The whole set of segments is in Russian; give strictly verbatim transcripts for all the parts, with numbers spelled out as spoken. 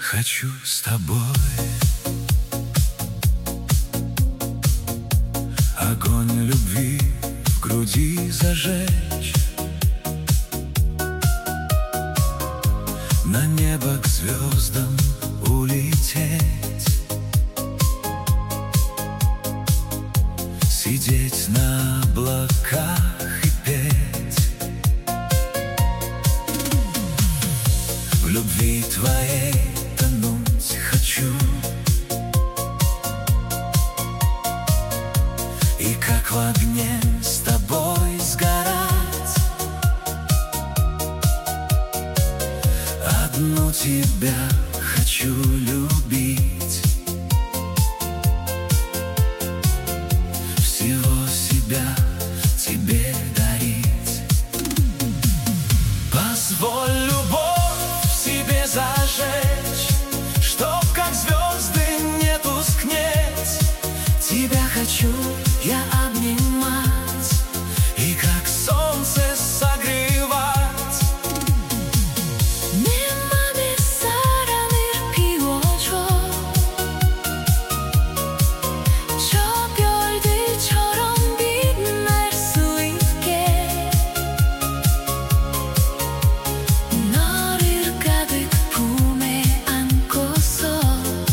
хочу с тобой огонь любви в груди зажечь, на небо к звездам улететь, сидеть на облаках и петь. В любви твоей тонуть хочу, и как в огне с тобой сгорать. Одну тебя хочу любить, всего себя тебе дарить. Позволь любовь в себе зажечь, чтоб как звезды не тускнеть. Тебя хочу я обнимать и как солнце согревать. 내 맘에 사랑을 피워줘, 저 별들처럼 빛날 수 있게. 너를 가득 품에 안고서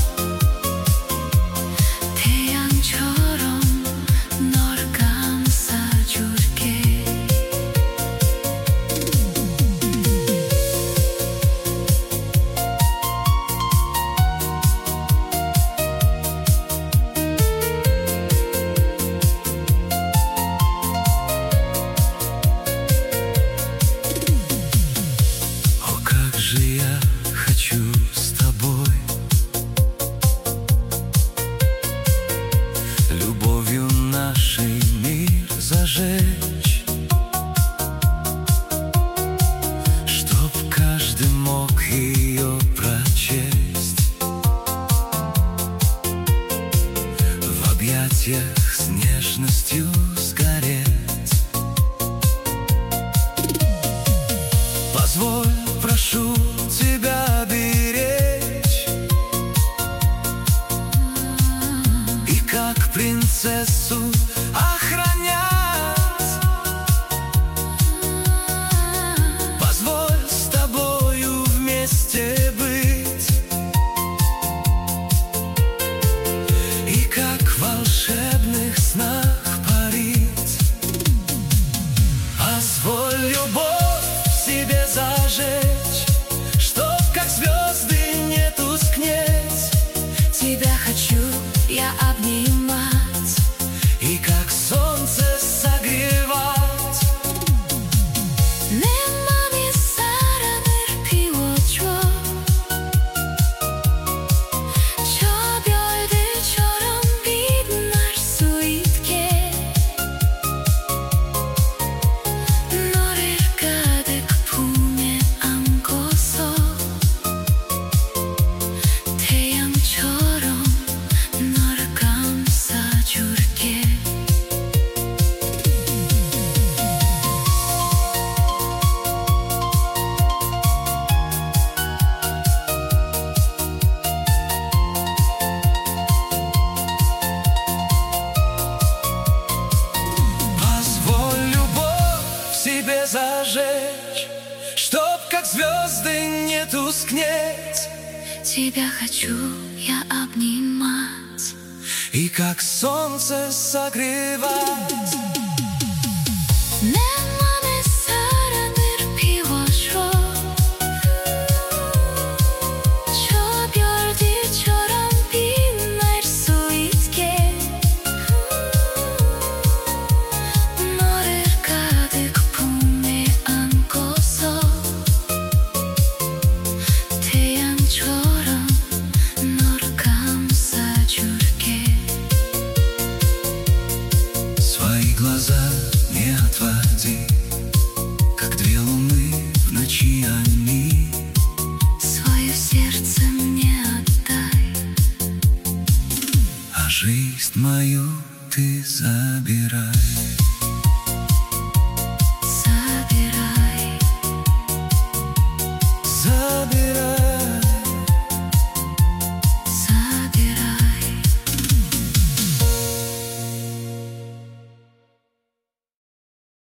태양처럼 널 감싸줄게. О, как же я хочу с тобой любовью нашей мир зажечь, чтоб каждый мог ее прочесть. В объятиях с нежностью сгореть. Позволь, прошу тебя беречь, и как принцессу охранять. Позволь с тобою вместе быть, и как в волшебных снах парить. Позволь любовь в себе зажечь, чтоб как звезды не тускнеть. Тебя хочу я обнимать И как солнце согревать. 내 맘에 사랑을 피워줘, 저 별들처럼 빛날 수 있게. 너를 가득 품에 안고서 태양처럼 널 감싸줄게. Позволь любовь в себе зажечь, чтоб как звезды не тускнеть. Тебя хочу я обнимать И как солнце согревать. 내 맘에 사랑을 피워줘, 저 별들처럼 빛날 수 있게. 너를 가득 품에 안고서 태양처럼 널 감싸줄게. Свои глаза не отводи, как две луны в ночи они. свое сердце мне отдай, А жизнь мою ты забирай.